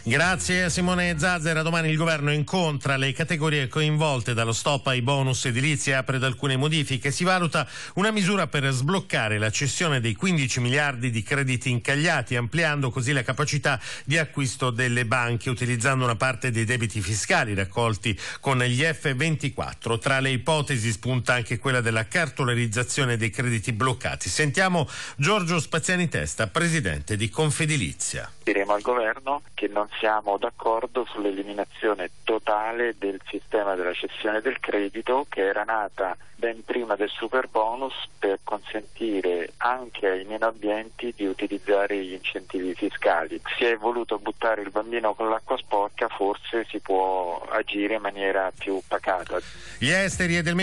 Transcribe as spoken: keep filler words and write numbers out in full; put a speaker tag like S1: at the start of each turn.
S1: Grazie a Simone Zazzera. Domani il governo incontra le categorie coinvolte dallo stop ai bonus edilizi e apre ad alcune modifiche. Si valuta una misura per sbloccare la cessione dei quindici miliardi di crediti incagliati, ampliando così la capacità di acquisto delle banche, utilizzando una parte dei debiti fiscali raccolti con gli F ventiquattro. Tra le ipotesi spunta anche quella della cartolarizzazione dei crediti bloccati. Sentiamo Giorgio Spaziani Testa, presidente di Confedilizia.
S2: Diremo al governo che non siamo d'accordo sull'eliminazione totale del sistema della cessione del credito, che era nata ben prima del super bonus per consentire anche ai meno abbienti di utilizzare gli incentivi fiscali. Si è voluto buttare il bambino con l'acqua sporca, forse si può agire in maniera più pacata.
S1: Gli esteri e del